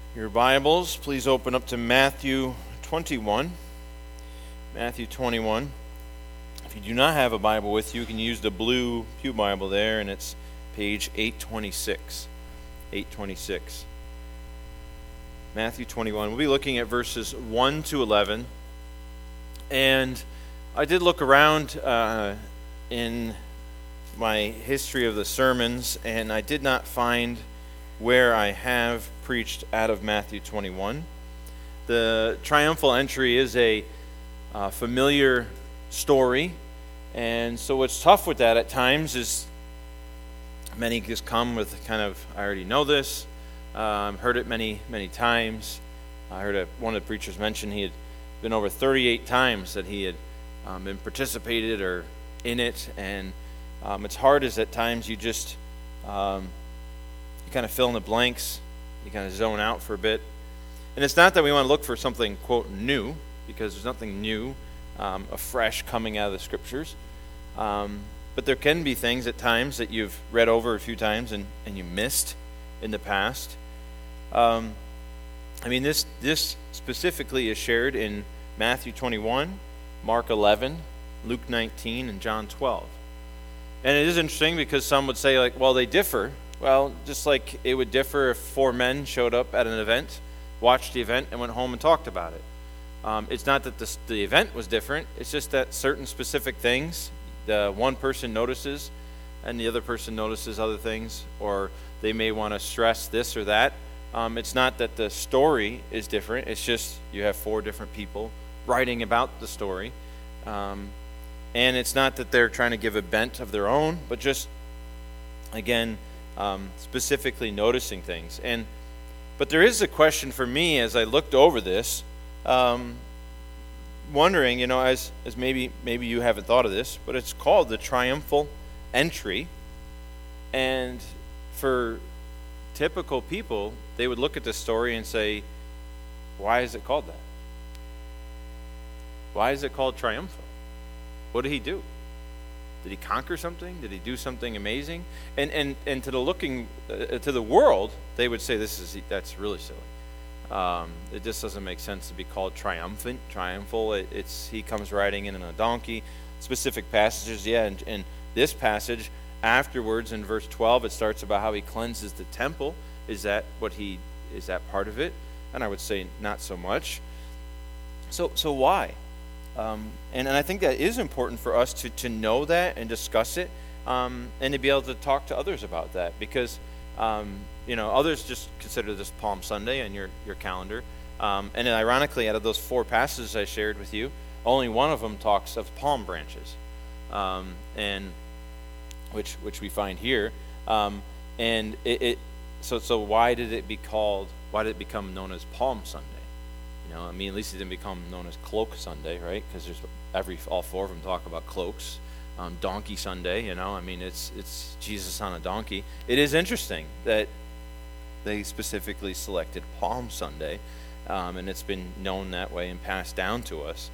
Your Bibles, please open up to Matthew 21. Matthew 21. If you do not have a Bible with you, you can use the blue Pew Bible there, and it's page 826. 826. Matthew 21. We'll be looking at verses 1 to 11. And I did look around in my history of the sermons, and I did not find where I have preached out of Matthew 21. The triumphal entry is a familiar story, and so what's tough with that at times is many just come with kind of, I already know this, heard it many times. I heard one of the preachers mention he had been over 38 times that he had been participated or in it, and it's hard as at times you just you kind of fill in the blanks, you kind of zone out for a bit. And it's not that we want to look for something, quote, new, because there's nothing new, afresh coming out of the Scriptures. But there can be things at times that you've read over a few times and you missed in the past. This specifically is shared in Matthew 21, Mark 11, Luke 19, and John 12. And it is interesting because some would say, like, well, they differ. Well, just like it would differ if four men showed up at an event, watched the event, and went home and talked about it. It's not that the event was different. It's just that certain specific things, the one person notices and the other person notices other things, or they may want to stress this or that. It's not that the story is different. It's just you have four different people writing about the story. And it's not that they're trying to give a bent of their own, but just, again, specifically noticing things. But there is a question for me as I looked over this, wondering, as maybe you haven't thought of this, but it's called the triumphal entry. And for typical people, they would look at this story and say, why is it called that? Why is it called triumphal? What did he do? Did he conquer something? Did he do something amazing? And to the world, they would say that's really silly. It just doesn't make sense to be called triumphal. He comes riding in on a donkey. Specific passages, and this passage afterwards in verse 12, it starts about how he cleanses the temple. Is that part of it? And I would say not so much. So why? And I think that is important for us to know that and discuss it, and to be able to talk to others about that, because others just consider this Palm Sunday on your calendar, and then ironically, out of those four passages I shared with you, only one of them talks of palm branches, and which we find here, and so why did it become known as Palm Sunday? At least it didn't become known as Cloak Sunday, right? Because all four of them talk about cloaks. Donkey Sunday, it's Jesus on a donkey. It is interesting that they specifically selected Palm Sunday, and it's been known that way and passed down to us.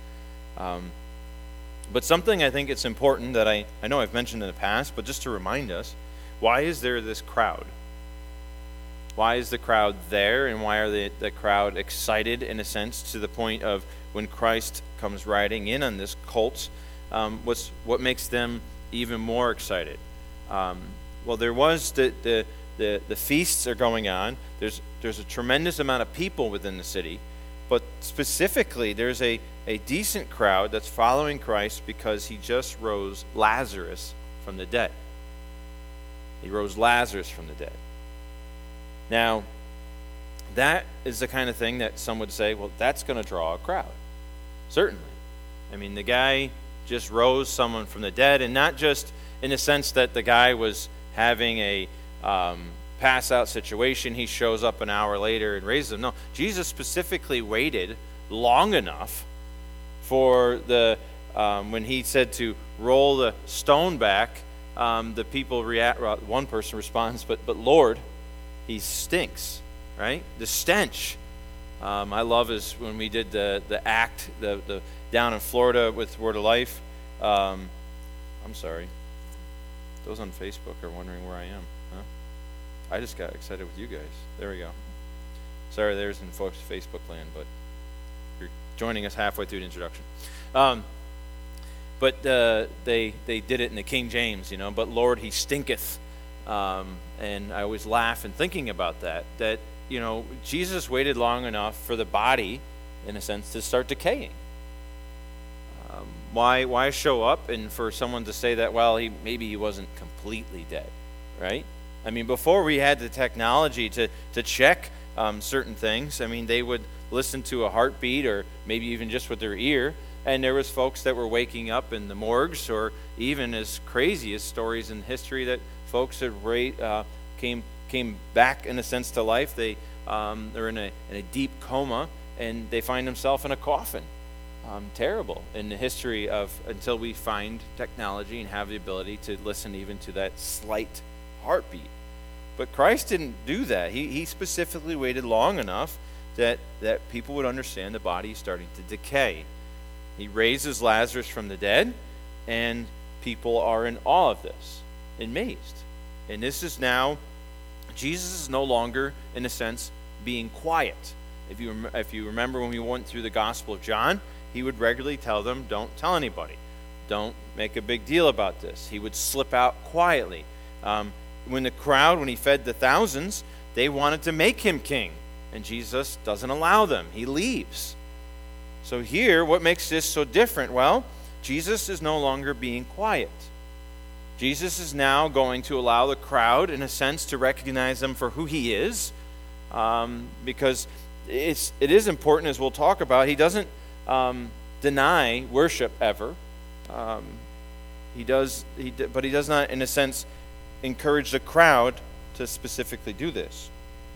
But something I think it's important that I know I've mentioned in the past, but just to remind us, why is there this crowd? Why is the crowd there, and why are the crowd excited, in a sense, to the point of when Christ comes riding in on this colt? What makes them even more excited? Well, there was the feasts are going on. There's a tremendous amount of people within the city, but specifically there's a decent crowd that's following Christ because he just rose Lazarus from the dead. He rose Lazarus from the dead. Now, that is the kind of thing that some would say, well, that's going to draw a crowd. Certainly. The guy just rose someone from the dead, and not just in the sense that the guy was having a pass-out situation. He shows up an hour later and raises him. No, Jesus specifically waited long enough for when he said to roll the stone back, the people react. One person responds, but Lord, he stinks, right? The stench. I love is when we did the act the down in Florida with Word of Life. I'm sorry. Those on Facebook are wondering where I am. Huh? I just got excited with you guys. There we go. Sorry, there's in folks' Facebook land, but you're joining us halfway through the introduction. But they did it in the King James, but Lord, he stinketh. And I always laugh in thinking about that, Jesus waited long enough for the body, in a sense, to start decaying. Why show up and for someone to say that, well, maybe he wasn't completely dead, right? I mean, before we had the technology to check certain things, they would listen to a heartbeat or maybe even just with their ear, and there was folks that were waking up in the morgues, or even as crazy as stories in history that folks that came back, in a sense, to life. They're in a deep coma, and they find themselves in a coffin. Terrible in the history until we find technology and have the ability to listen even to that slight heartbeat. But Christ didn't do that. He specifically waited long enough that people would understand the body is starting to decay. He raises Lazarus from the dead, and people are in awe of this, amazed. And this is now, Jesus is no longer, in a sense, being quiet. If you remember when we went through the Gospel of John, he would regularly tell them, don't tell anybody. Don't make a big deal about this. He would slip out quietly. When he fed the thousands, they wanted to make him king. And Jesus doesn't allow them. He leaves. So here, what makes this so different? Well, Jesus is no longer being quiet. Jesus is now going to allow the crowd, in a sense, to recognize him for who he is. Because it is important, as we'll talk about. He doesn't deny worship ever. But he does not, in a sense, encourage the crowd to specifically do this.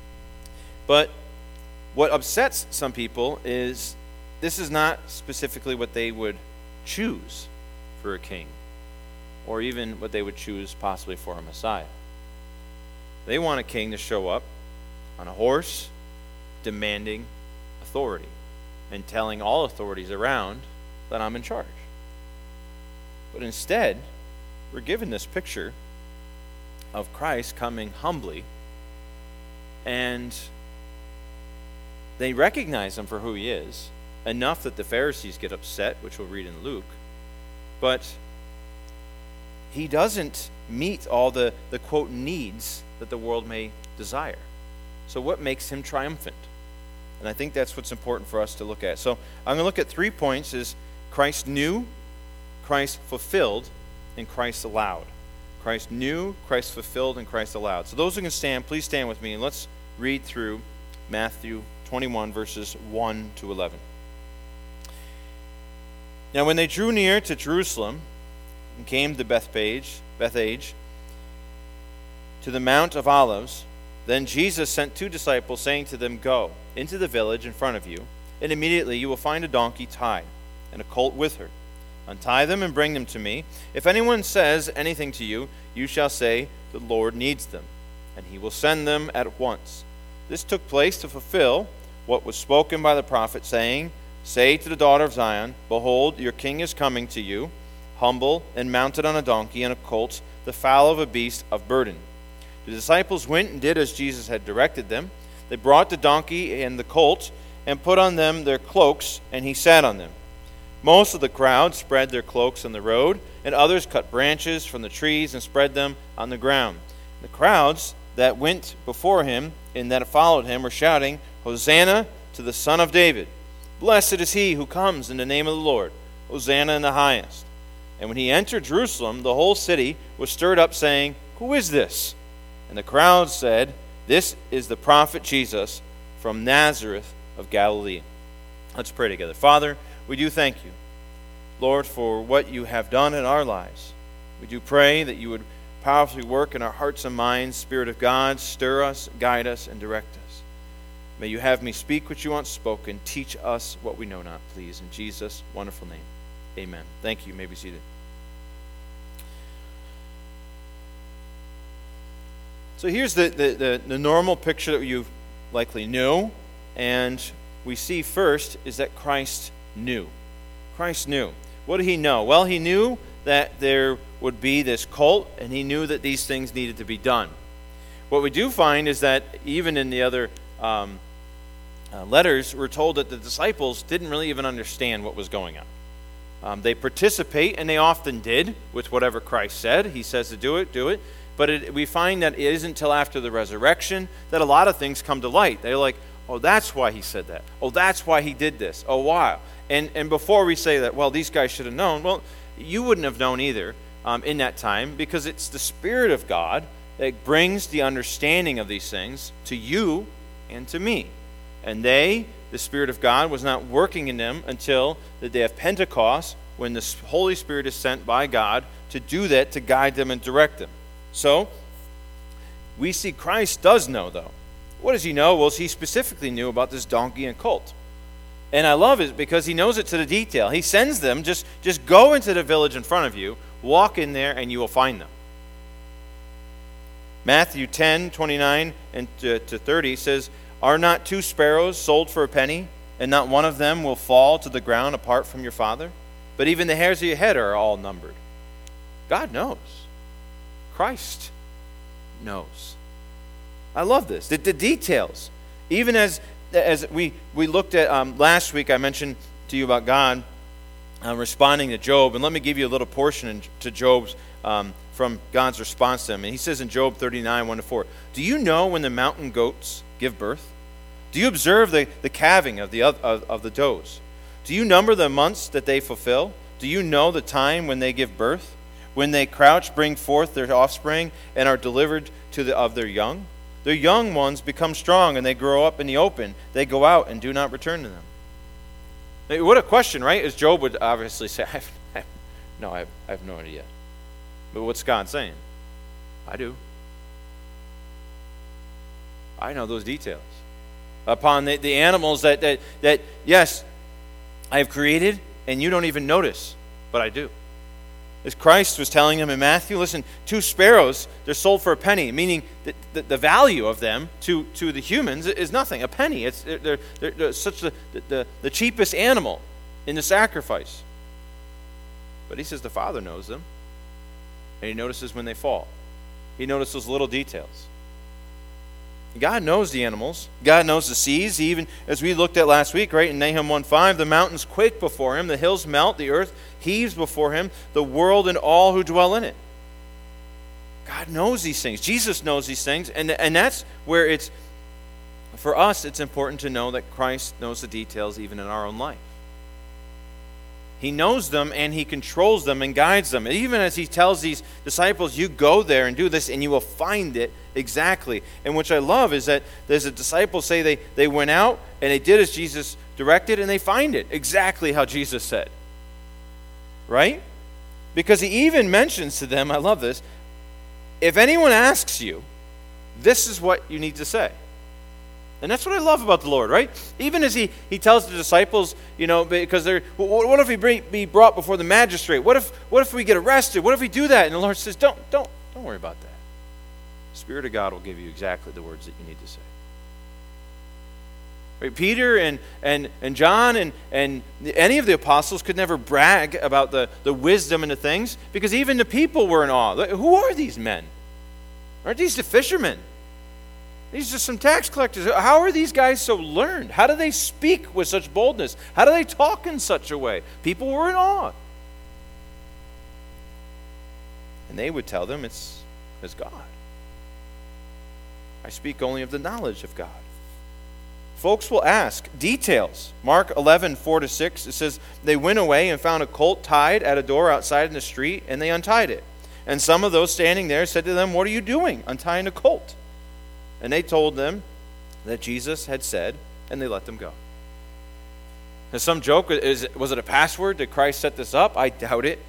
But what upsets some people is this is not specifically what they would choose for a king, or even what they would choose possibly for a Messiah. They want a king to show up on a horse, demanding authority, and telling all authorities around that I'm in charge. But instead, we're given this picture of Christ coming humbly, and they recognize him for who he is, enough that the Pharisees get upset, which we'll read in Luke. But he doesn't meet all the quote needs that the world may desire. So what makes him triumphant? And I think that's what's important for us to look at. So I'm going to look at 3 points: is Christ knew, Christ fulfilled, and Christ allowed. Christ knew, Christ fulfilled, and Christ allowed. So those who can stand, please stand with me, and let's read through Matthew 21, verses 1 to 11. Now when they drew near to Jerusalem and came to Bethphage, to the Mount of Olives, then Jesus sent 2 disciples, saying to them, Go into the village in front of you, and immediately you will find a donkey tied, and a colt with her. Untie them and bring them to me. If anyone says anything to you, you shall say, The Lord needs them, and he will send them at once. This took place to fulfill what was spoken by the prophet, saying, Say to the daughter of Zion, Behold, your king is coming to you, humble and mounted on a donkey and a colt, the foal of a beast of burden. The disciples went and did as Jesus had directed them. They brought the donkey and the colt and put on them their cloaks, and he sat on them. Most of the crowd spread their cloaks on the road, and others cut branches from the trees and spread them on the ground. The crowds that went before him and that followed him were shouting, Hosanna to the Son of David. Blessed is he who comes in the name of the Lord. Hosanna in the highest. And when he entered Jerusalem, the whole city was stirred up, saying, Who is this? And the crowd said, This is the prophet Jesus from Nazareth of Galilee. Let's pray together. Father, we do thank you, Lord, for what you have done in our lives. We do pray that you would powerfully work in our hearts and minds. Spirit of God, stir us, guide us, and direct us. May you have me speak what you want spoken. Teach us what we know not, please. In Jesus' wonderful name, amen. Thank you. You may be seated. So here's the normal picture that you likely knew. And we see first is that Christ knew. Christ knew. What did he know? Well, he knew that there would be this cult, and he knew that these things needed to be done. What we do find is that even in the other letters, we're told that the disciples didn't really even understand what was going on. They participate, and they often did, with whatever Christ said. He says to do it. But we find that it isn't until after the resurrection that a lot of things come to light. They're like, oh, that's why he said that. Oh, that's why he did this. Oh, wow. And before we say that, well, these guys should have known, well, you wouldn't have known either in that time, because it's the Spirit of God that brings the understanding of these things to you and to me. And the Spirit of God was not working in them until the day of Pentecost, when the Holy Spirit is sent by God to do that, to guide them and direct them. So, we see Christ does know, though. What does he know? Well, he specifically knew about this donkey and colt. And I love it because he knows it to the detail. He sends them, just go into the village in front of you, walk in there, and you will find them. Matthew 10:29 to 30 says, "Are not 2 sparrows sold for a penny, and not one of them will fall to the ground apart from your Father? But even the hairs of your head are all numbered." God knows. Christ knows. I love this. The details. Even as we looked at last week, I mentioned to you about God responding to Job. And let me give you a little portion to Job's from God's response to him. And he says in Job 39, 1-4, "Do you know when the mountain goats give birth? Do you observe the calving of the does? Do you number the months that they fulfill? Do you know the time when they give birth? When they crouch, bring forth their offspring, and are delivered of their young? Their young ones become strong, and they grow up in the open. They go out and do not return to them." Hey, what a question, right? As Job would obviously say, I have no idea. But what's God saying? I do. I know those details. Upon the animals that yes, I have created, and you don't even notice, but I do. As Christ was telling them in Matthew, listen, 2 sparrows, they're sold for a penny, meaning that the value of them to the humans is nothing. A penny. They're such the cheapest animal in the sacrifice. But he says the Father knows them, and he notices when they fall. He notices those little details. God knows the animals. God knows the seas. Even as we looked at last week, right, in Nahum 1:5, the mountains quake before him, the hills melt, the earth heaves before him, the world and all who dwell in it. God knows these things. Jesus knows these things, and that's where it's, for us, it's important to know that Christ knows the details even in our own life. He knows them, and he controls them and guides them. And even as he tells these disciples, you go there and do this, and you will find it exactly. And which I love is that there's a disciples say they went out, and they did as Jesus directed, and they find it exactly how Jesus said. Right? Because he even mentions to them, I love this, if anyone asks you, this is what you need to say. And that's what I love about the Lord, right? Even as he tells the disciples, because what if we be brought before the magistrate? What if we get arrested? What if we do that? And the Lord says, don't worry about that. The Spirit of God will give you exactly the words that you need to say. Right? Peter and John and any of the apostles could never brag about the wisdom and the things, because even the people were in awe. Who are these men? Aren't these the fishermen? These are some tax collectors. How are these guys so learned? How do they speak with such boldness? How do they talk in such a way? People were in awe. And they would tell them it's God. I speak only of the knowledge of God. Folks will ask details. Mark 11:4-6, it says, they went away and found a colt tied at a door outside in the street, and they untied it. And some of those standing there said to them, "What are you doing, untying a colt?" And they told them that Jesus had said, and they let them go. Now, some joke, was it a password? Did Christ set this up? I doubt it.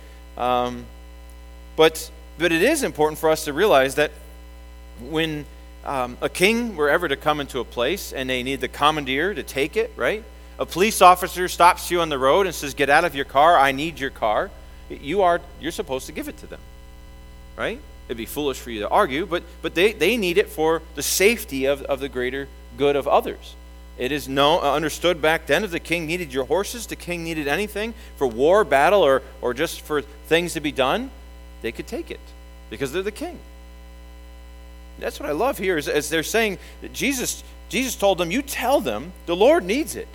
But it is important for us to realize that when a king were ever to come into a place and they need the commandeer to take it, right? A police officer stops you on the road and says, "Get out of your car, I need your car." You're supposed to give it to them, right? It'd be foolish for you to argue, but they need it for the safety of the greater good of others. It is understood back then, if the king needed your horses, the king needed anything for war, battle, or just for things to be done, they could take it because they're the king. That's what I love here, is as they're saying that Jesus Jesus told them, you tell them the Lord needs it.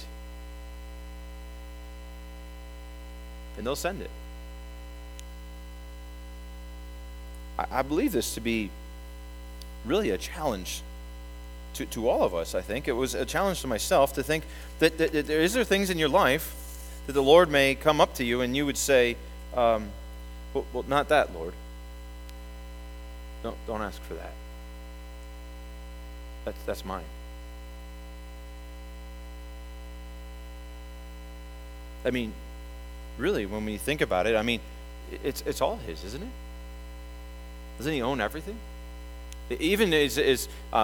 And they'll send it. I believe this to be really a challenge to all of us, I think. It was a challenge to myself to think that is there things in your life that the Lord may come up to you and you would say, well, not that, Lord. Don't ask for that. That's mine. I mean, really, when we think about it, I mean, it's all His, isn't it? Doesn't He own everything? Even the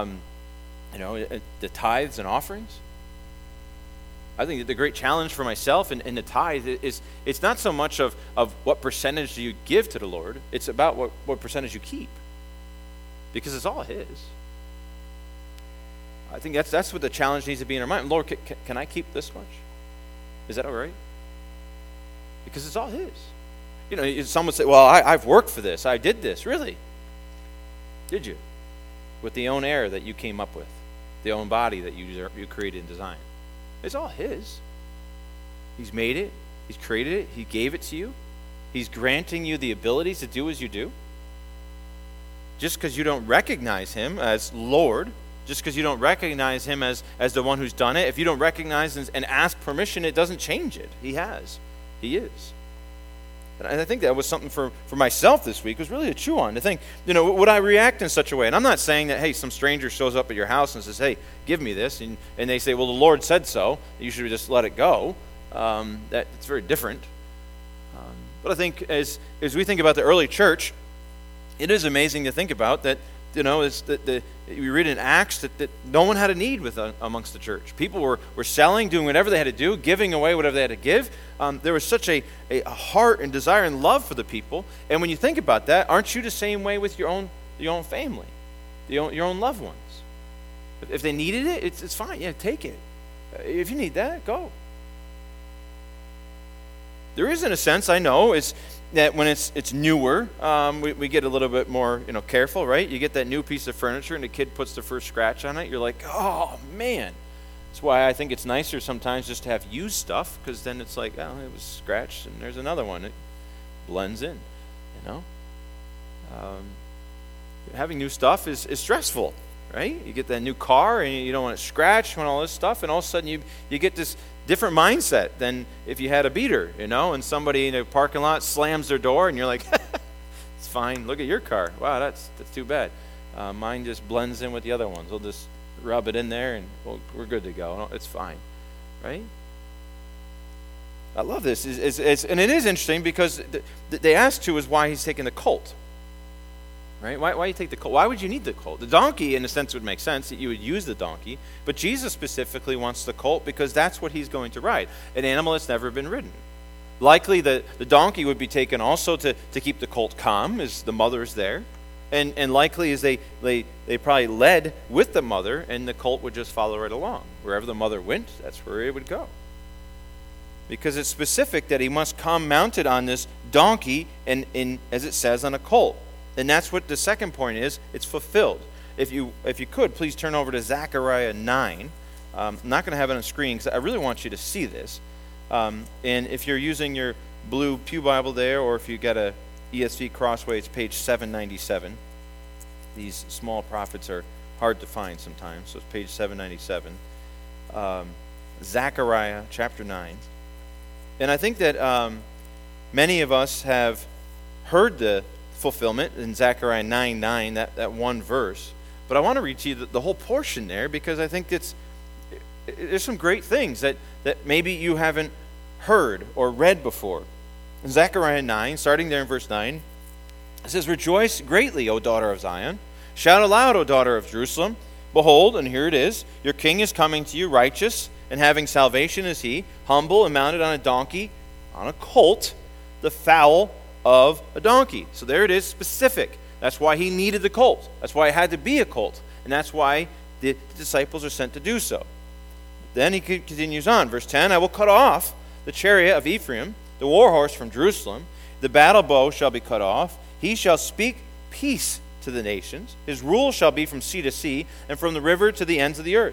tithes and offerings. I think that the great challenge for myself in the tithe is it's not so much of what percentage do you give to the Lord. It's about what percentage you keep. Because it's all His. I think that's what the challenge needs to be in our mind. Lord, can I keep this much? Is that all right? Because it's all His. Some would say, well, I've worked for this. I did this. Really? Did you? With the own air that you came up with. The own body that you created and designed. It's all His. He's made it. He's created it. He gave it to you. He's granting you the abilities to do as you do. Just because you don't recognize Him as Lord, just because you don't recognize Him as the one who's done it, if you don't recognize and ask permission, it doesn't change it. He has. He is. And I think that was something for myself this week, was really to chew on, to think, would I react in such a way? And I'm not saying that, hey, some stranger shows up at your house and says, hey, give me this, and they say, well, the Lord said so, you should just let it go. It's very different. But I think as we think about the early church, it is amazing to think about that, we read in Acts that no one had a need amongst the church. People were selling, doing whatever they had to do, giving away whatever they had to give. There was such a heart and desire and love for the people. And when you think about that, aren't you the same way with your own family, your own loved ones? If they needed it, it's fine. Yeah, take it. If you need that, go. There is, in a sense, I know, is that when it's newer, we get a little bit more careful, right? You get that new piece of furniture and the kid puts the first scratch on it. You're like, oh, man. That's why I think it's nicer sometimes just to have used stuff, because then it's like, oh, it was scratched and there's another one. It blends in, Having new stuff is stressful, right? You get that new car and you don't want it scratched and all this stuff, and all of a sudden you get this different mindset than if you had a beater, and somebody in a parking lot slams their door and you're like, it's fine, look at your car. Wow, that's too bad. Mine just blends in with the other ones. We'll just rub it in there and we're good to go. It's fine, right? I love this. And it is interesting because they asked to is why He's taking the colt. Right? Why you take the colt? Why would you need the colt? The donkey, in a sense, would make sense that you would use the donkey, but Jesus specifically wants the colt because that's what He's going to ride, an animal that's never been ridden. Likely the donkey would be taken also to keep the colt calm as the mother's there, and likely as they probably led with the mother, and the colt would just follow right along. Wherever the mother went, that's where it would go. Because it's specific that He must come mounted on this donkey and as it says, on a colt. And that's what the second point is. It's fulfilled. If you could, please turn over to Zechariah 9. I'm not going to have it on the screen because I really want you to see this. And if you're using your blue Pew Bible there, or if you got a ESV Crossway, it's page 797. These small prophets are hard to find sometimes, so it's page 797. Zechariah chapter 9. And I think that many of us have heard the fulfillment in Zechariah 9:9, that one verse. But I want to read to you the whole portion there, because I think there's some great things that maybe you haven't heard or read before. In Zechariah 9, starting there in verse 9, it says, "Rejoice greatly, O daughter of Zion. Shout aloud, O daughter of Jerusalem. Behold," and here it is, "your king is coming to you, righteous, and having salvation is He, humble and mounted on a donkey, on a colt, the foal of a donkey." So there it is, specific. That's why He needed the colt. That's why it had to be a colt. And that's why the disciples are sent to do so. Then He continues on. Verse 10, "I will cut off the chariot of Ephraim, the war horse from Jerusalem. The battle bow shall be cut off. He shall speak peace to the nations. His rule shall be from sea to sea, and from the river to the ends of the earth.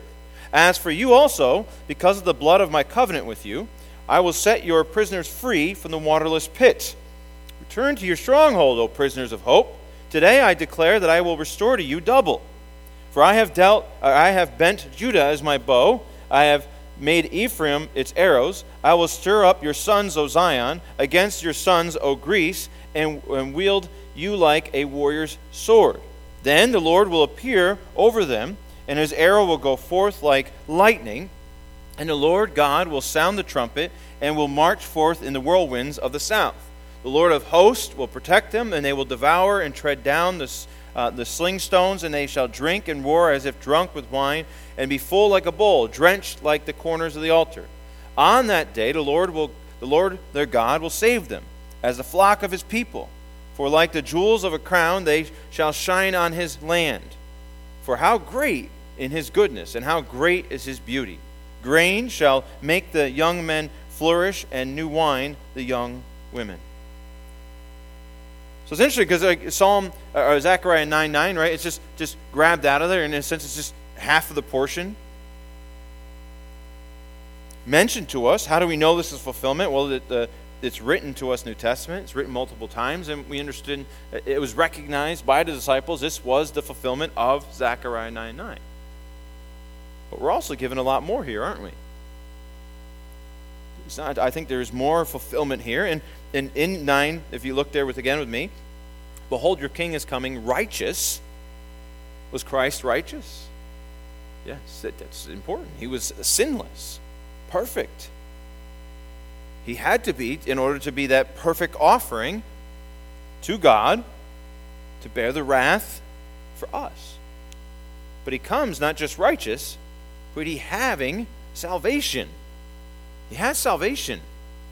As for you also, because of the blood of my covenant with you, I will set your prisoners free from the waterless pit. Return to your stronghold, O prisoners of hope. Today I declare that I will restore to you double. For I have bent Judah as my bow. I have made Ephraim its arrows. I will stir up your sons, O Zion, against your sons, O Greece, and wield you like a warrior's sword. Then the Lord will appear over them, and his arrow will go forth like lightning, and the Lord God will sound the trumpet, and will march forth in the whirlwinds of the south. The Lord of hosts will protect them, and they will devour and tread down the sling stones, and they shall drink and roar as if drunk with wine, and be full like a bowl, drenched like the corners of the altar. On that day the Lord their God will save them, as the flock of his people. For like the jewels of a crown they shall shine on his land. For how great in his goodness, and how great is his beauty. Grain shall make the young men flourish, and new wine the young women. So it's interesting because Zechariah 9:9, right? It's just grabbed out of there. In a sense, it's just half of the portion mentioned to us. How do we know this is fulfillment? Well, it's written to us New Testament. It's written multiple times, and we understood it was recognized by the disciples. This was the fulfillment of Zechariah 9:9. But we're also given a lot more here, aren't we? I think there's more fulfillment here. And in 9, if you look there again with me, behold, your king is coming righteous. Was Christ righteous? Yes, that's important. He was sinless, perfect. He had to be in order to be that perfect offering to God to bear the wrath for us. But he comes not just righteous, but he having salvation. He has salvation.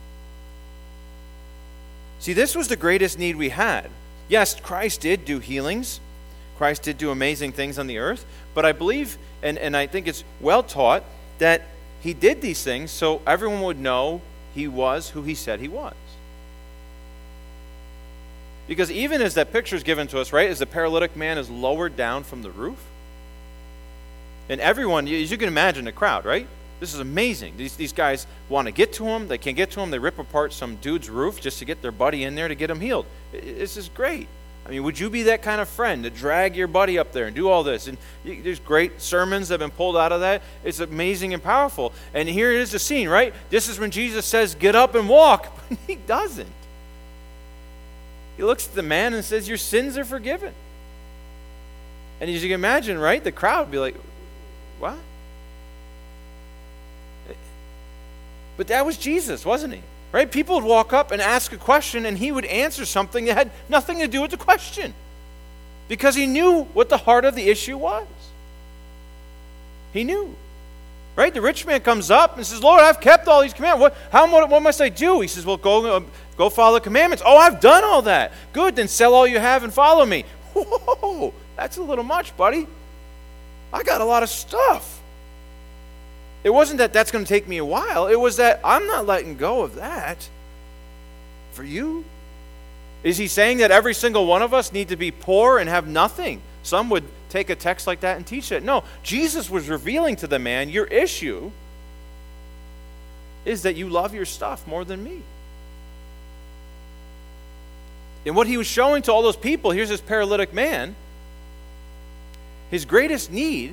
See, this was the greatest need we had. Yes, Christ did do healings. Christ did do amazing things on the earth. But I believe, and I think it's well taught, that he did these things so everyone would know he was who he said he was. Because even as that picture is given to us, right, as the paralytic man is lowered down from the roof, and everyone, as you can imagine, the crowd, right? This is amazing. These guys want to get to him. They can't get to him. They rip apart some dude's roof just to get their buddy in there to get him healed. This is great. I mean, would you be that kind of friend to drag your buddy up there and do all this? And there's great sermons that have been pulled out of that. It's amazing and powerful. And here it is the scene, right? This is when Jesus says, get up and walk. But he doesn't. He looks at the man and says, your sins are forgiven. And as you can imagine, right, the crowd would be like, what? But that was Jesus, wasn't he? Right? People would walk up and ask a question, and he would answer something that had nothing to do with the question. Because he knew what the heart of the issue was. He knew. Right? The rich man comes up and says, Lord, I've kept all these commandments. What must I do? He says, well, go follow the commandments. Oh, I've done all that. Good, then sell all you have and follow me. Whoa, that's a little much, buddy. I got a lot of stuff. It wasn't that that's going to take me a while. It was that I'm not letting go of that for you. Is he saying that every single one of us need to be poor and have nothing? Some would take a text like that and teach it. No, Jesus was revealing to the man, your issue is that you love your stuff more than me. And what he was showing to all those people, here's this paralytic man, his greatest need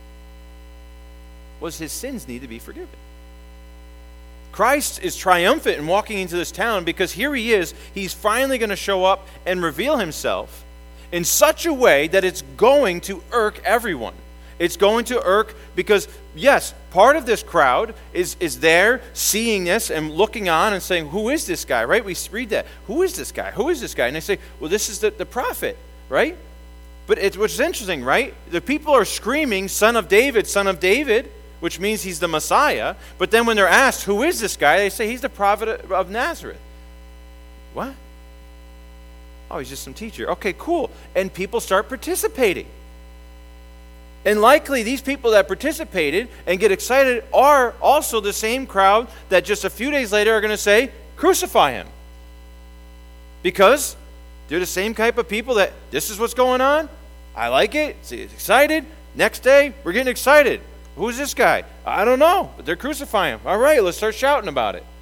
was his sins need to be forgiven. Christ is triumphant in walking into this town because here he is. He's finally going to show up and reveal himself in such a way that it's going to irk everyone. It's going to irk because, yes, part of this crowd is there seeing this and looking on and saying, who is this guy, right? We read that. Who is this guy? Who is this guy? And they say, well, this is the prophet, right? But which is interesting, right? The people are screaming, son of David, which means he's the Messiah. But then when they're asked, who is this guy? They say, he's the prophet of Nazareth. What? Oh, he's just some teacher. Okay, cool. And people start participating. And likely these people that participated and get excited are also the same crowd that just a few days later are going to say, crucify him. Because they're the same type of people that, this is w's going on. I like it. See, it's excited. Next day, we're getting excited. Who's this guy? I don't know, but they're crucifying him. All right, let's start shouting about it.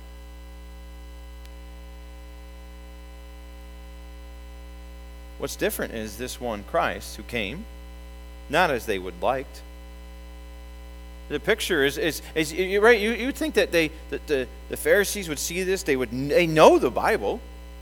What's different is this one Christ who came, not as they would liked. The picture is you're right. You think that the Pharisees would see this? They know the Bible.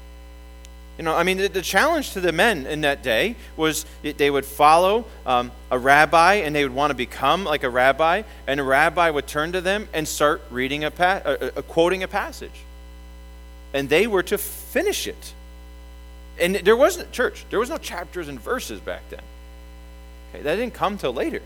The challenge to the men in that day was they would follow a rabbi, and they would want to become like a rabbi, and a rabbi would turn to them and start reading quoting a passage, and they were to finish it. And there was no chapters and verses back then. Okay, that didn't come till later.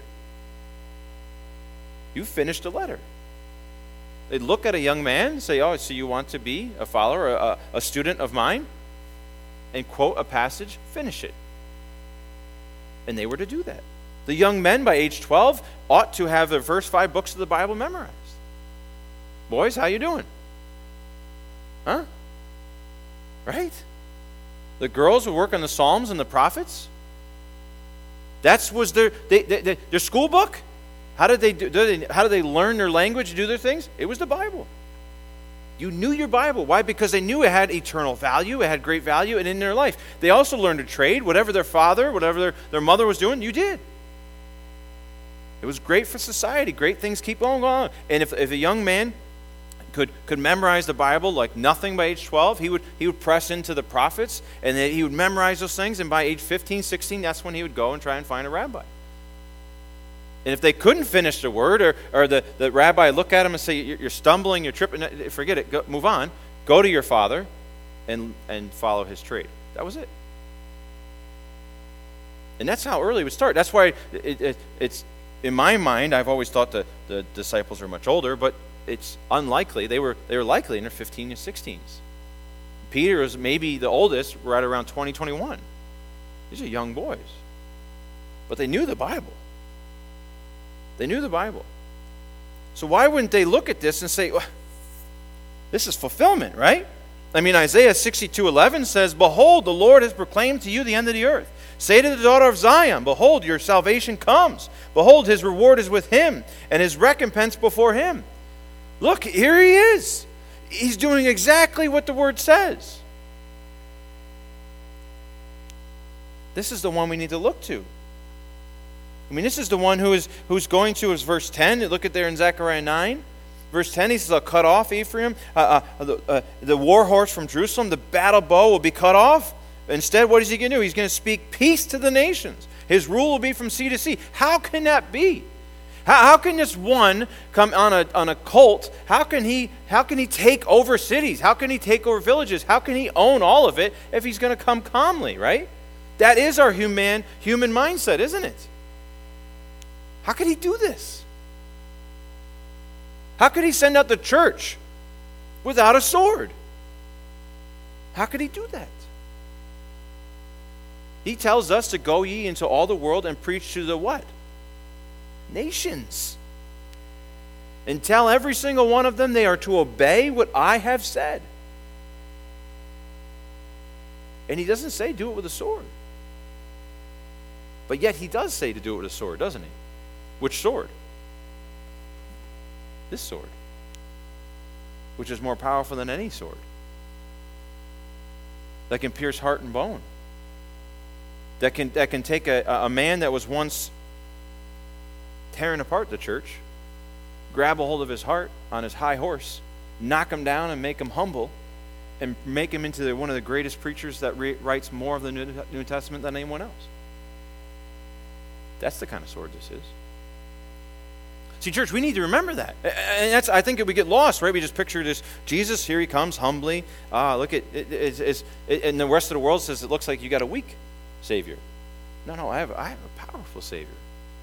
You finished a letter. They'd look at a young man and say, "Oh, so you want to be a follower, a student of mine?" And quote a passage, finish it. And they were to do that. The young men by age 12 ought to have the first 5 books of the Bible memorized. Boys, how you doing? Huh? Right? The girls would work on the Psalms and the prophets. That was their school book. How did they learn their language, do their things? It was the Bible. You knew your Bible. Why? Because they knew it had eternal value, it had great value, and in their life. They also learned to trade. Whatever their father, whatever their mother was doing, you did. It was great for society. Great things keep going on. And if a young man could memorize the Bible like nothing by age 12, he would press into the prophets, and then he would memorize those things, and by age 15, 16, that's when he would go and try and find a rabbi. And if they couldn't finish the word, or the rabbi look at him and say, "You're stumbling, you're tripping," forget it, move on. Go to your father and follow his trade. That was it. And that's how early it would start. That's why it's in my mind, I've always thought the disciples are much older, but it's unlikely. They were likely in their 15 and 16s. Peter was maybe the oldest, right around 20, 21. These are young boys. But they knew the Bible. They knew the Bible. So why wouldn't they look at this and say, well, this is fulfillment, right? Isaiah 62:11 says, "Behold, the Lord has proclaimed to you the end of the earth. Say to the daughter of Zion, behold, your salvation comes. Behold, his reward is with him, and his recompense before him." Look, here he is. He's doing exactly what the word says. This is the one we need to look to. This is the one who's going to, is verse 10. Look at there in Zechariah 9. Verse 10, he says, "I'll cut off Ephraim, the war horse from Jerusalem, the battle bow will be cut off." Instead, what is he going to do? He's going to speak peace to the nations. His rule will be from sea to sea. How can that be? How can this one come on a colt? How can he take over cities? How can he take over villages? How can he own all of it if he's going to come calmly, right? That is our human mindset, isn't it? How could he do this? How could he send out the church without a sword? How could he do that? He tells us to go ye into all the world and preach to the what? Nations. And tell every single one of them they are to obey what I have said. And he doesn't say do it with a sword. But yet he does say to do it with a sword, doesn't he? Which sword? This sword, which is more powerful than any sword, that can pierce heart and bone, that can take a man that was once tearing apart the church, grab a hold of his heart on his high horse, knock him down and make him humble, and make him into one of the greatest preachers that writes more of the New Testament than anyone else. That's the kind of sword this is. See, church, we need to remember that. And I think we get lost, right? We just picture this Jesus, here he comes, humbly. Look at it. And the rest of the world says it looks like you got a weak Savior. No, I have a powerful Savior.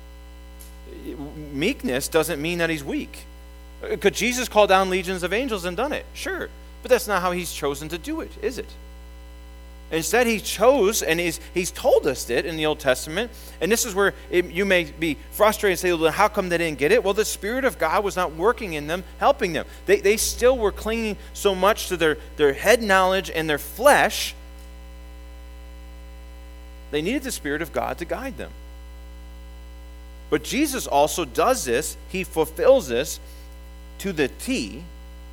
Meekness doesn't mean that he's weak. Could Jesus call down legions of angels and done it? Sure. But that's not how he's chosen to do it, is it? Instead, he chose, and he's told us it in the Old Testament, and this is where you may be frustrated and say, well, how come they didn't get it? Well, the Spirit of God was not working in them, helping them. They still were clinging so much to their head knowledge and their flesh. They needed the Spirit of God to guide them. But Jesus also does this. He fulfills this to the T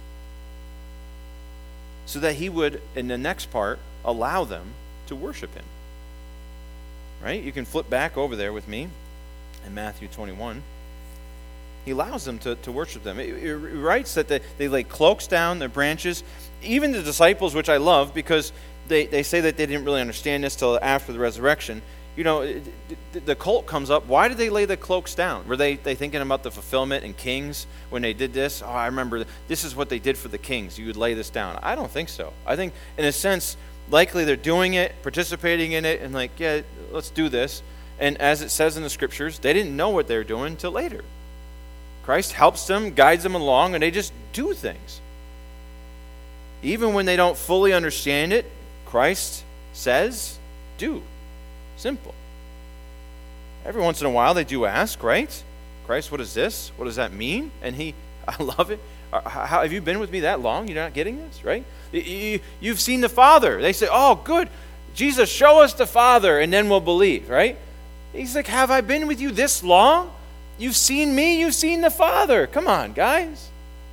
so that he would, in the next part, allow them to worship him. Right? You can flip back over there with me in Matthew 21. He allows them to worship them. It writes that they lay cloaks down, their branches. Even the disciples, which I love, because they say that they didn't really understand this till after the resurrection. You know, the cult comes up. Why did they lay the cloaks down? Were they thinking about the fulfillment in Kings when they did this? Oh, I remember this is what they did for the kings. You would lay this down. I don't think so. I think, in a sense, likely they're doing it, participating in it, and like, yeah, let's do this. And as it says in the scriptures, they didn't know what they were doing until later. Christ helps them, guides them along, and they just do things. Even when they don't fully understand it, Christ says, do. Simple. Every once in a while they do ask, right? Christ, what is this? What does that mean? And I love it. How, have you been with me that long? You're not getting this, right? You've seen the Father. They say, oh, good. Jesus, show us the Father, and then we'll believe, right? He's like, have I been with you this long? You've seen me, you've seen the Father. Come on, guys.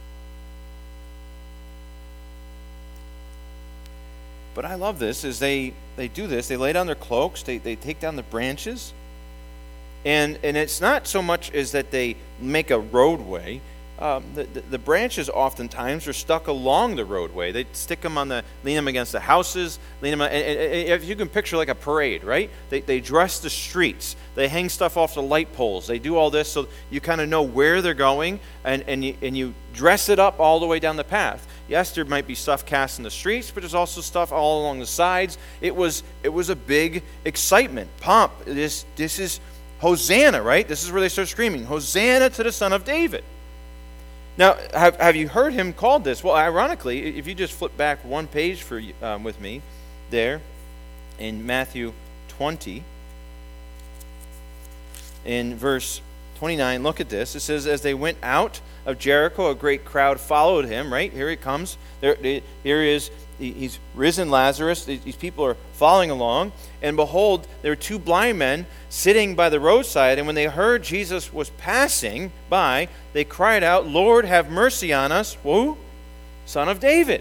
But I love this, is they do this. They lay down their cloaks. They take down the branches. And it's not so much as that they make a roadway. The branches oftentimes are stuck along the roadway. They stick them lean them against the houses, lean them. And if you can picture like a parade, right? They dress the streets. They hang stuff off the light poles. They do all this so you kind of know where they're going, and you dress it up all the way down the path. Yes, there might be stuff cast in the streets, but there's also stuff all along the sides. It was a big excitement, pomp. This is Hosanna, right? This is where they start screaming, Hosanna to the Son of David. Now, have you heard him called this? Well, ironically, if you just flip back one page with me there in Matthew 20, in verse 29, look at this. It says, as they went out of Jericho, a great crowd followed him, right? Here he comes. Here he is. He's risen Lazarus. These people are following along. And behold, there were two blind men sitting by the roadside. And when they heard Jesus was passing by, they cried out, Lord, have mercy on us. Who? Son of David.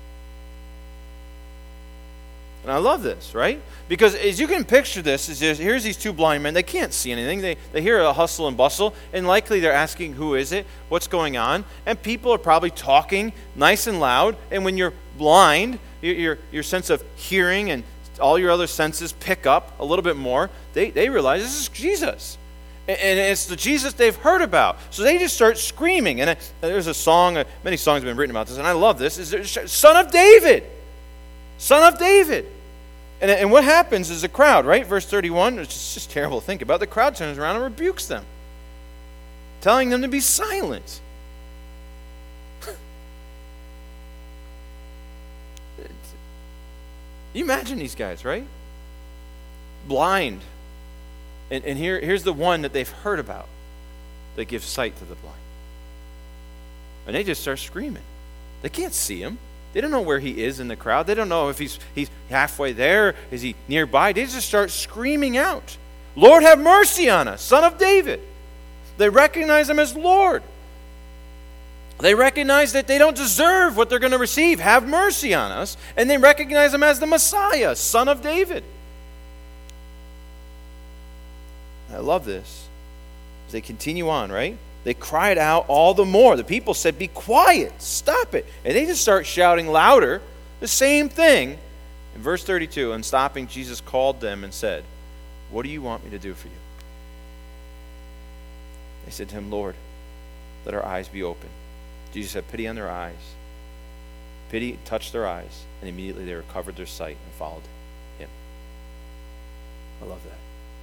And I love this, right? Because as you can picture this, here's these two blind men. They can't see anything. They hear a hustle and bustle, and likely they're asking, who is it? What's going on? And people are probably talking nice and loud. And when you're blind, your sense of hearing and all your other senses pick up a little bit more. They realize this is Jesus. And it's the Jesus they've heard about. So they just start screaming. And there's a song, many songs have been written about this, and I love this. Is Son of David! Son of David! And what happens is the crowd, right? Verse 31, it's just terrible to think about. The crowd turns around and rebukes them, telling them to be silent. You imagine these guys, right? Blind. And here's the one that they've heard about that gives sight to the blind. And they just start screaming. They can't see him. They don't know where he is in the crowd. They don't know if he's halfway there. Is he nearby? They just start screaming out, Lord, have mercy on us, Son of David. They recognize him as Lord. They recognize that they don't deserve what they're going to receive. Have mercy on us. And they recognize him as the Messiah, Son of David. I love this. As they continue on, right? They cried out all the more. The people said, be quiet, stop it. And they just start shouting louder the same thing. In verse 32, and stopping, Jesus called them and said, what do you want me to do for you? They said to him, Lord, let our eyes be open. Jesus had pity on their eyes. Pity touched their eyes, and immediately they recovered their sight and followed him. I love that.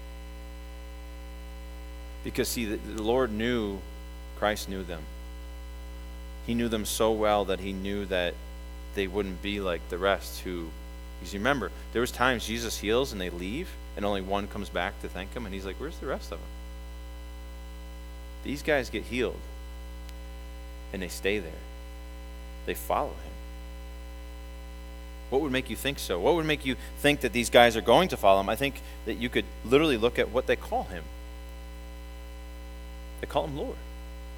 Because, see, the Lord knew, Christ knew them. He knew them so well that he knew that they wouldn't be like the rest who, because you remember, there was times Jesus heals and they leave, and only one comes back to thank him, and he's like, where's the rest of them? These guys get healed, and they stay there. They follow him. What would make you think so? What would make you think that these guys are going to follow him? I think that you could literally look at what they call him. They call him Lord.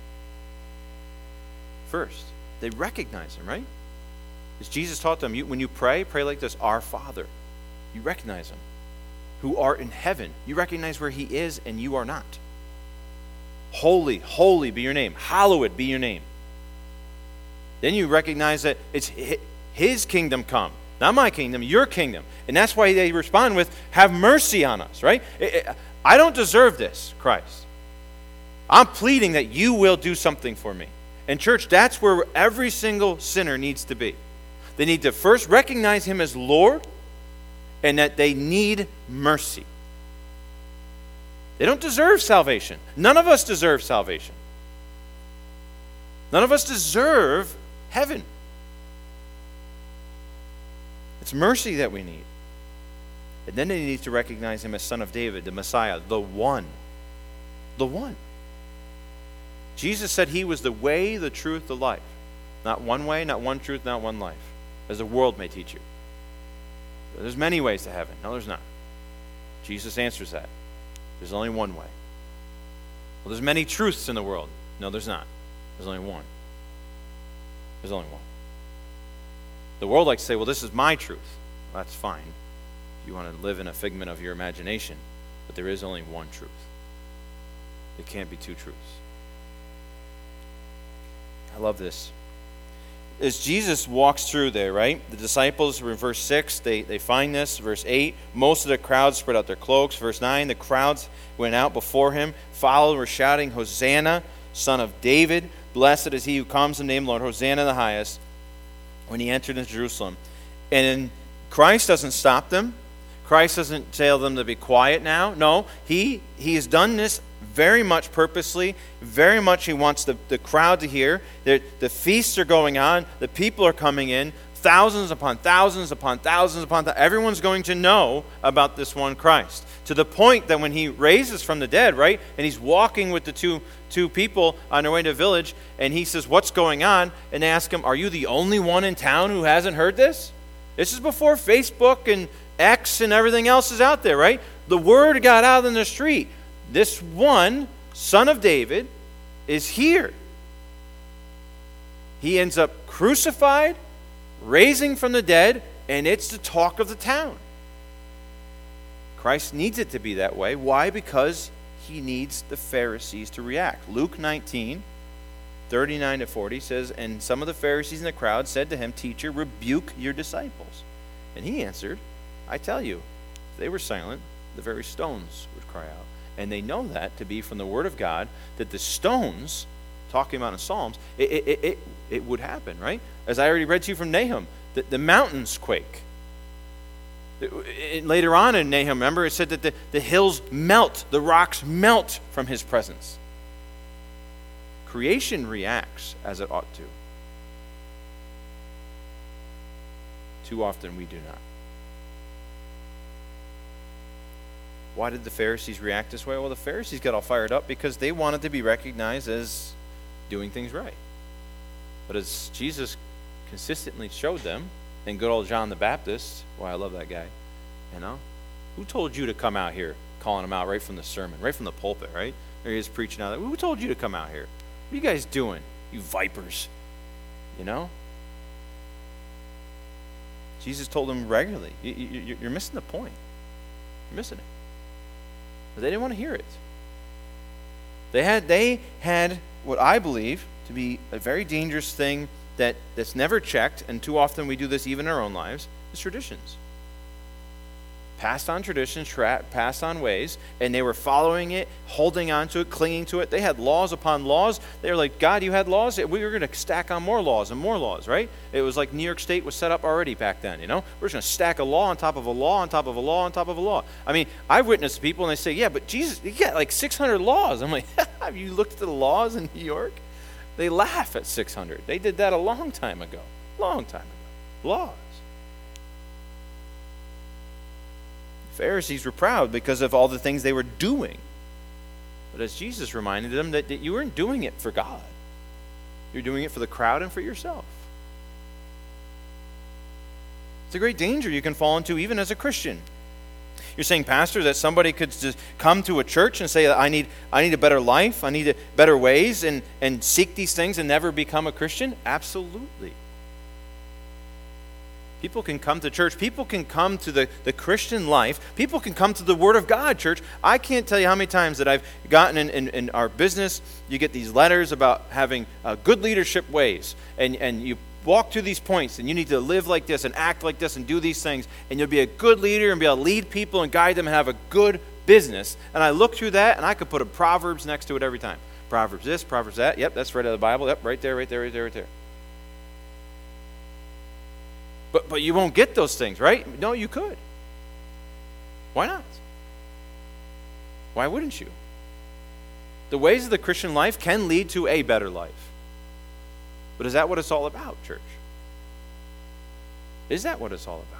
First, they recognize him, right? As Jesus taught them, when you pray like this, Our Father. You recognize him. Who art in heaven. You recognize where he is and you are not. Holy, holy be your name. Hallowed be your name. Then you recognize that it's his kingdom come. Not my kingdom, your kingdom. And that's why they respond with, have mercy on us, right? I don't deserve this, Christ. I'm pleading that you will do something for me. And church, that's where every single sinner needs to be. They need to first recognize him as Lord, and that they need mercy. They don't deserve salvation. None of us deserve salvation. None of us deserve heaven. It's mercy that we need. And then they need to recognize him as Son of David, the Messiah, the one. The one. Jesus said he was the way, the truth, the life. Not one way, not one truth, not one life, as the world may teach you. There's many ways to heaven. No, there's not. Jesus answers that. There's only one way. Well, there's many truths in the world. No, there's not. There's only one. There's only one. The world likes to say, well, this is my truth. Well, that's fine if you want to live in a figment of your imagination. But there is only one truth. There can't be two truths. I love this. As Jesus walks through there, right? The disciples, in verse 6, they find this. Verse 8, most of the crowd spread out their cloaks. Verse 9, the crowds went out before him, followed, were shouting, Hosanna, Son of David. Blessed is he who comes in the name of the Lord. Hosanna in the highest. When he entered into Jerusalem. And Christ doesn't stop them. Christ doesn't tell them to be quiet now. No, he has done this very much purposely. Very much he wants the crowd to hear. The feasts are going on. The people are coming in. Thousands upon thousands upon thousands upon thousands. Everyone's going to know about this one Christ. To the point that when he raises from the dead, right, and he's walking with the two people on their way to a village, and he says, what's going on? And they ask him, are you the only one in town who hasn't heard this? This is before Facebook and X and everything else is out there, right? The word got out in the street. This one, Son of David, is here. He ends up crucified, raising from the dead, and it's the talk of the town. Christ needs it to be that way. Why? Because he needs the Pharisees to react. Luke 19, 39 to 40 says, and some of the Pharisees in the crowd said to him, Teacher, rebuke your disciples. And he answered, I tell you, if they were silent, the very stones would cry out. And they know that to be from the Word of God, that the stones, talking about in Psalms, it would happen, right? As I already read to you from Nahum, the mountains quake. Later on in Nahum, remember, it said that the hills melt, the rocks melt from his presence. Creation reacts as it ought to. Too often we do not. Why did the Pharisees react this way? Well, the Pharisees got all fired up because they wanted to be recognized as doing things right. But as Jesus consistently showed them, and good old John the Baptist, I love that guy, who told you to come out here? Calling him out right from the sermon, right from the pulpit, right? There he is preaching out there. Who told you to come out here? What are you guys doing, you vipers? Jesus told them regularly, you're missing the point. You're missing it. But they didn't want to hear it. They had what I believe to be a very dangerous thing that's never checked, and too often we do this even in our own lives, is traditions. Passed on traditions, passed on ways, and they were following it, holding on to it, clinging to it. They had laws upon laws. They were like, God, you had laws? We were going to stack on more laws and more laws, right? It was like New York State was set up already back then, We're just going to stack a law on top of a law on top of a law on top of a law. I mean, I've witnessed people, and they say, yeah, but Jesus, you got like 600 laws. I'm like, have you looked at the laws in New York? They laugh at 600. They did that a long time ago. Laws. Pharisees were proud because of all the things they were doing. But as Jesus reminded them that you weren't doing it for God. You're doing it for the crowd and for yourself. It's a great danger you can fall into even as a Christian. You're saying, Pastor, that somebody could just come to a church and say, I need a better life, I need better ways, and seek these things and never become a Christian? Absolutely. People can come to church. People can come to the Christian life. People can come to the Word of God, church. I can't tell you how many times that I've gotten in our business, you get these letters about having good leadership ways. And you walk through these points, and you need to live like this and act like this and do these things. And you'll be a good leader and be able to lead people and guide them and have a good business. And I look through that, and I could put a Proverbs next to it every time. Proverbs this, Proverbs that. Yep, that's right out of the Bible. Yep, right there, right there, right there, right there. But you won't get those things, right? No, you could. Why not? Why wouldn't you? The ways of the Christian life can lead to a better life. But is that what it's all about, church? Is that what it's all about?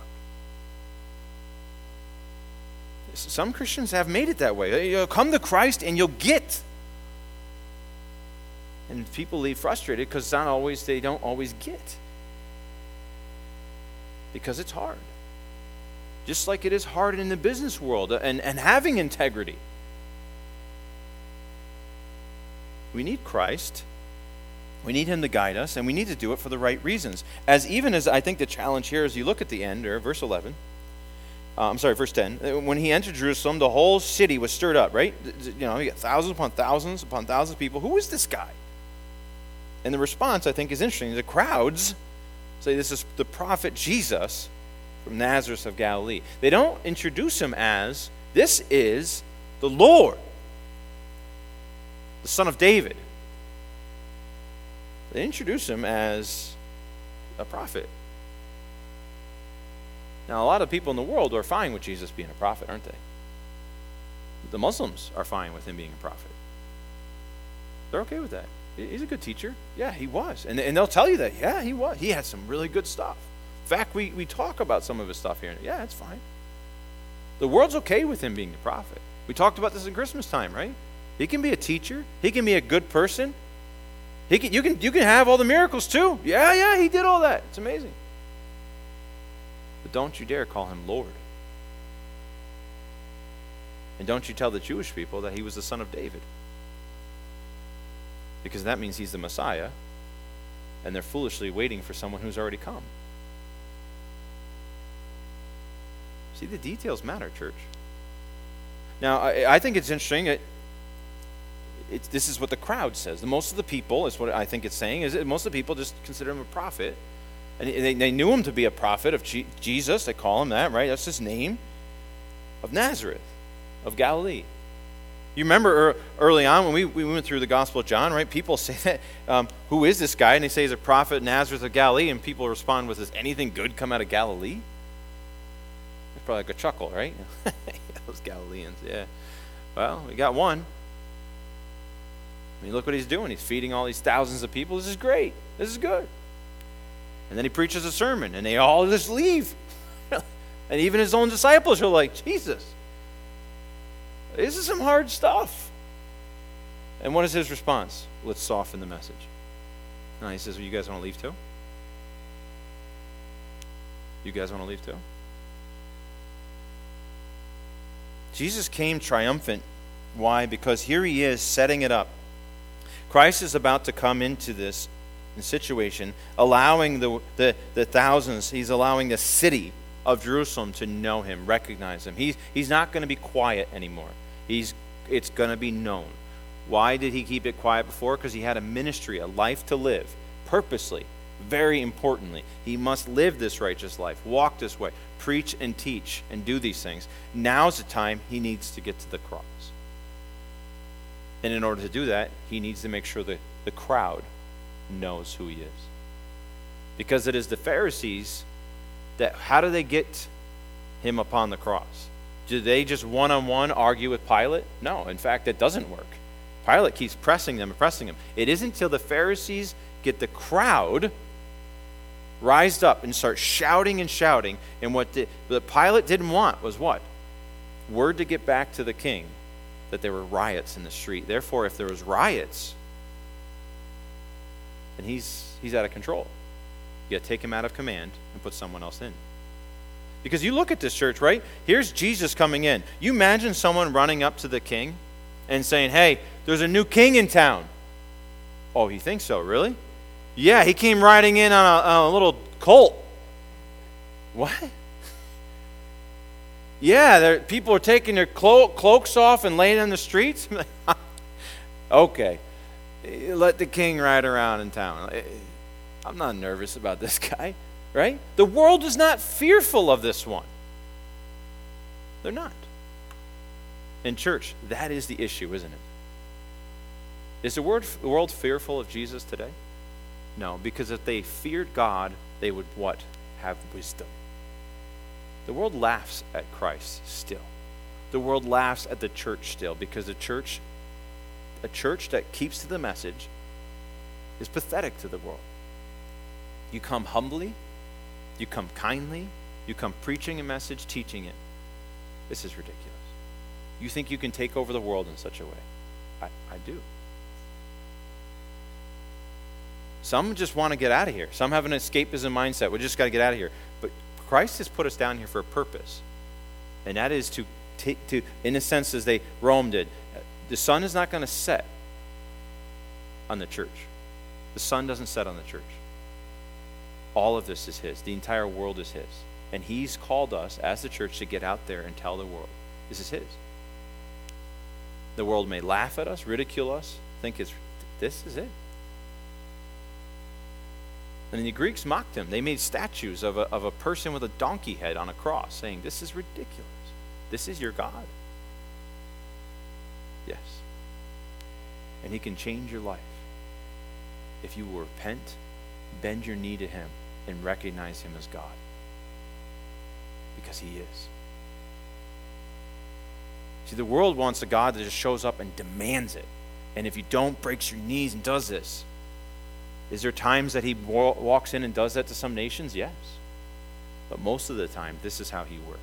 Some Christians have made it that way. You'll come to Christ and you'll get. And people leave frustrated because they don't always get. Because it's hard. Just like it is hard in the business world and having integrity. We need Christ. We need Him to guide us, and we need to do it for the right reasons. As I think the challenge here, as you look at the end, or verse 11, verse 10, when He entered Jerusalem, the whole city was stirred up, right? You got thousands upon thousands of people. Who is this guy? And the response, I think, is interesting. The crowds say this is the prophet Jesus from Nazareth of Galilee. They don't introduce Him as, this is the Lord, the Son of David. They introduce Him as a prophet. Now, a lot of people in the world are fine with Jesus being a prophet, aren't they? The Muslims are fine with Him being a prophet. They're okay with that. He's a good teacher. Yeah, he was. And they'll tell you that. Yeah, he was. He had some really good stuff. In fact, we talk about some of his stuff here. Yeah, it's fine. The world's okay with him being a prophet. We talked about this in Christmas time, right? He can be a teacher. He can be a good person. You can have all the miracles too. Yeah, he did all that. It's amazing. But don't you dare call him Lord. And don't you tell the Jewish people that he was the son of David. Because that means he's the Messiah, and they're foolishly waiting for someone who's already come. See, the details matter, church. Now, I think it's interesting. This is what the crowd says. Most of the people, is what I think it's saying, is that most of the people just consider him a prophet. And they knew him to be a prophet of Jesus. They call him that, right? That's his name. Of Nazareth, of Galilee. You remember early on when we went through the Gospel of John, right? People say that, who is this guy? And they say he's a prophet, Nazareth of Galilee. And people respond with, does anything good come out of Galilee? It's probably like a chuckle, right? Those Galileans, yeah. Well, we got one. I mean, look what he's doing. He's feeding all these thousands of people. This is great. This is good. And then he preaches a sermon, and they all just leave. And even his own disciples are like, Jesus, this is some hard stuff. And what is his response? Let's soften the message. No, he says, well, you guys want to leave too? You guys want to leave too? Jesus came triumphant. Why? Because here he is setting it up. Christ is about to come into this situation, allowing the thousands, he's allowing the city of Jerusalem to know him, recognize him. He's not going to be quiet anymore. It's going to be known. Why did he keep it quiet before? Because he had a ministry, a life to live, purposely, very importantly. He must live this righteous life, walk this way, preach and teach, and do these things. Now's the time he needs to get to the cross. And in order to do that, he needs to make sure that the crowd knows who he is. Because it is the Pharisees that, how do they get him upon the cross? Do they just one-on-one argue with Pilate? No, in fact, that doesn't work. Pilate keeps pressing them and pressing him. It isn't until the Pharisees get the crowd rised up and start shouting and shouting. And what Pilate didn't want was what? Word to get back to the king that there were riots in the street. Therefore, if there was riots, then he's out of control. You got to take him out of command and put someone else in. Because you look at this church, right? Here's Jesus coming in. You imagine someone running up to the king and saying, hey, there's a new king in town. Oh, you think so, really? Yeah, he came riding in on a little colt. What? Yeah, people are taking their cloaks off and laying in the streets. Okay, let the king ride around in town. I'm not nervous about this guy, right? The world is not fearful of this one. They're not. In church, that is the issue, isn't it? Is the world fearful of Jesus today? No, because if they feared God, they would what? Have wisdom. The world laughs at Christ still. The world laughs at the church still, because a church that keeps to the message is pathetic to the world. You come humbly, you come kindly, you come preaching a message, teaching it. This is ridiculous. You think you can take over the world in such a way? I do. Some just want to get out of here. Some have an escapism mindset. We just got to get out of here. But Christ has put us down here for a purpose. And that is to in a sense, as Rome did, the sun is not going to set on the church. The sun doesn't set on the church. All of this is his. The entire world is his. And he's called us as the church to get out there and tell the world, this is his. The world may laugh at us, ridicule us, think this is it. And the Greeks mocked him. They made statues of a person with a donkey head on a cross, saying, this is ridiculous. This is your God. Yes. And he can change your life. If you will repent, bend your knee to him, and recognize him as God. Because he is. See, the world wants a God that just shows up and demands it. And if you don't, breaks your knees and does this. Is there times that he walks in and does that to some nations? Yes. But most of the time, this is how he works.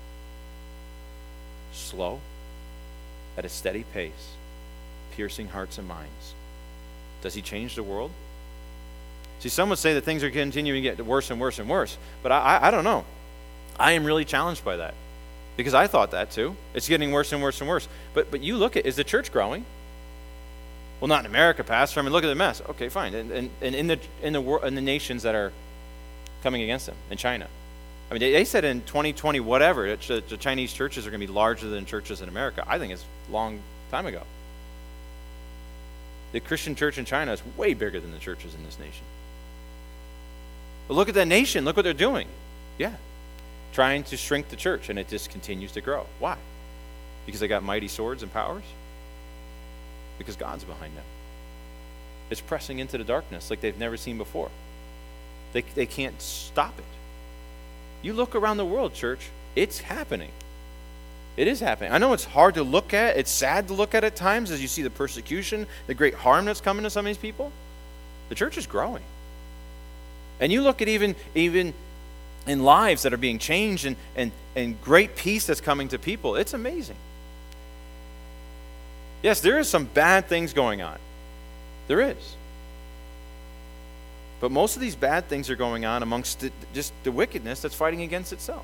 Slow, at a steady pace, piercing hearts and minds. Does he change the world? See, some would say that things are continuing to get worse and worse and worse. But I don't know. I am really challenged by that. Because I thought that too. It's getting worse and worse and worse. But you look at, is the church growing? Well, not in America, Pastor. I mean, look at the mess. Okay, fine. And in the nations that are coming against them, in China. I mean, they said in 2020, whatever, the Chinese churches are going to be larger than churches in America. I think it's a long time ago. The Christian church in China is way bigger than the churches in this nation. But look at that nation. Look what they're doing. Yeah. Trying to shrink the church, and it just continues to grow. Why? Because they got mighty swords and powers? Because God's behind them. It's pressing into the darkness like they've never seen before. They can't stop it. You look around the world, church, it's happening. It is happening. I know it's hard to look at. It's sad to look at times as you see the persecution, the great harm that's coming to some of these people. The church is growing. And you look at even in lives that are being changed and great peace that's coming to people. It's amazing. Yes, there is some bad things going on. There is. But most of these bad things are going on amongst just the wickedness that's fighting against itself.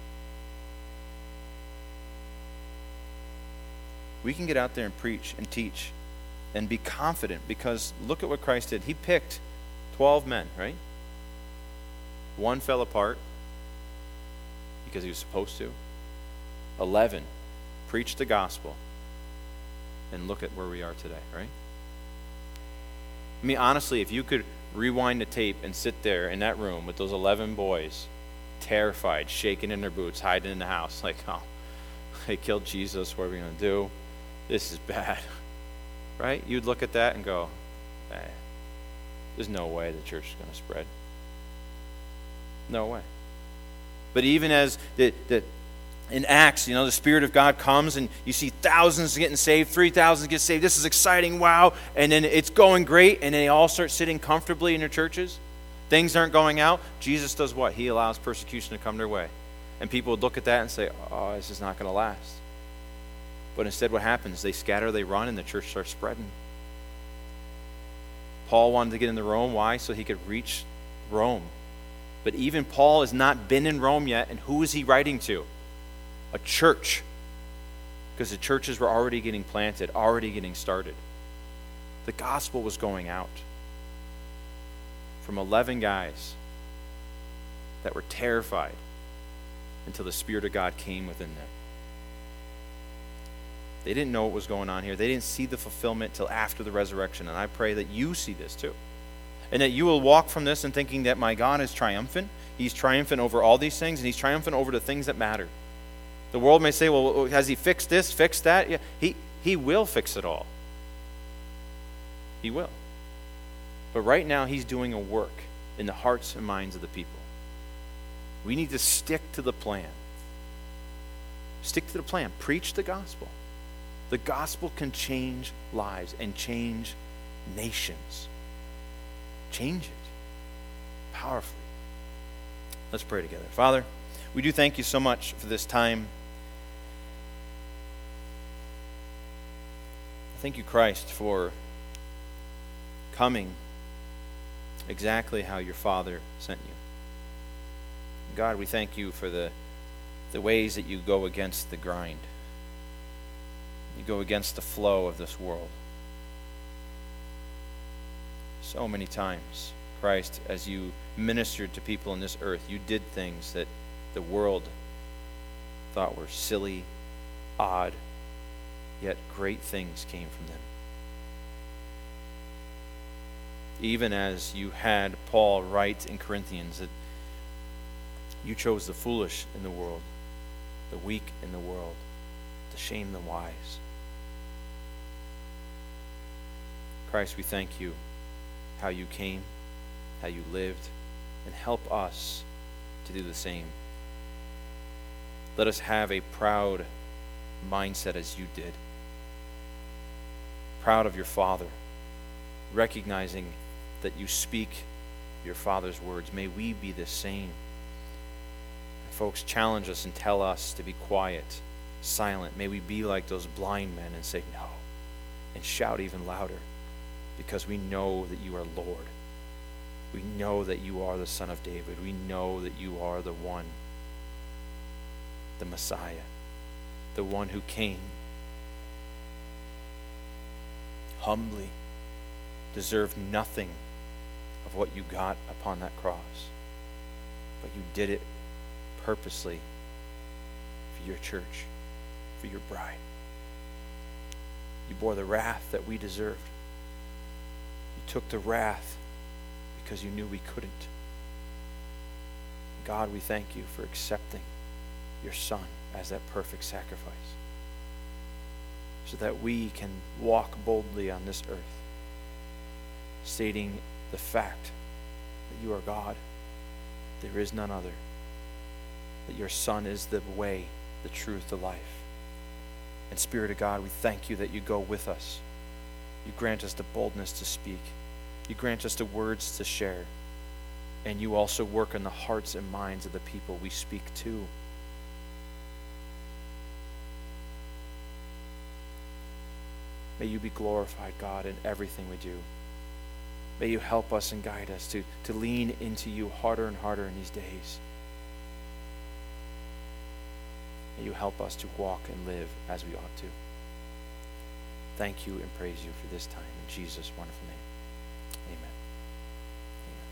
We can get out there and preach and teach and be confident, because look at what Christ did. He picked 12 men, right? One fell apart because he was supposed to. 11 preached the gospel. And look at where we are today, right? I mean, honestly, if you could rewind the tape and sit there in that room with those 11 boys, terrified, shaking in their boots, hiding in the house, like, oh, they killed Jesus, what are we going to do? This is bad, right? You'd look at that and go, there's no way the church is going to spread. No way. But even as in Acts, the Spirit of God comes and you see thousands getting saved, 3,000 get saved. This is exciting, wow. And then it's going great, and then they all start sitting comfortably in their churches. Things aren't going out. Jesus does what? He allows persecution to come their way. And people would look at that and say, oh, this is not going to last. But instead what happens? They scatter, they run, and the church starts spreading. Paul wanted to get into Rome. Why? So he could reach Rome. But even Paul has not been in Rome yet, and who is he writing to? A church. Because the churches were already getting planted, already getting started. The gospel was going out from 11 guys that were terrified until the Spirit of God came within them. They didn't know what was going on here. They didn't see the fulfillment till after the resurrection. And I pray that you see this too. And that you will walk from this and thinking that my God is triumphant. He's triumphant over all these things, and he's triumphant over the things that matter. The world may say, well, has he fixed this, fixed that? Yeah, he will fix it all. He will. But right now, he's doing a work in the hearts and minds of the people. We need to stick to the plan. Stick to the plan. Preach the gospel. The gospel can change lives and change nations. Change it powerfully. Let's pray together. Father, we do thank you so much for this time. Thank you, Christ, for coming exactly how your Father sent you. God, we thank you for the ways that you go against the grind. You go against the flow of this world. So many times, Christ, as you ministered to people on this earth, you did things that the world thought were silly, odd, yet great things came from them. Even as you had Paul write in Corinthians that you chose the foolish in the world, the weak in the world, to shame the wise. Christ, we thank you how you came, how you lived, and help us to do the same. Let us have a proud mindset as you did. Proud of your Father, recognizing that you speak your Father's words. May we be the same. Folks, challenge us and tell us to be quiet, silent. May we be like those blind men and say no, and shout even louder, because we know that you are Lord. We know that you are the Son of David. We know that you are the one, the Messiah, the one who came humbly, deserved nothing of what you got upon that cross, but you did it purposely for your church, for your bride. You bore the wrath that we deserved. You took the wrath because you knew we couldn't. God, we thank you for accepting your Son as that perfect sacrifice, so that we can walk boldly on this earth, stating the fact that you are God, there is none other, that your Son is the way, the truth, the life. And Spirit of God, we thank you that you go with us. You grant us the boldness to speak. You grant us the words to share. And you also work in the hearts and minds of the people we speak to. May you be glorified, God, in everything we do. May you help us and guide us to lean into you harder and harder in these days. May you help us to walk and live as we ought to. Thank you and praise you for this time. In Jesus' wonderful name.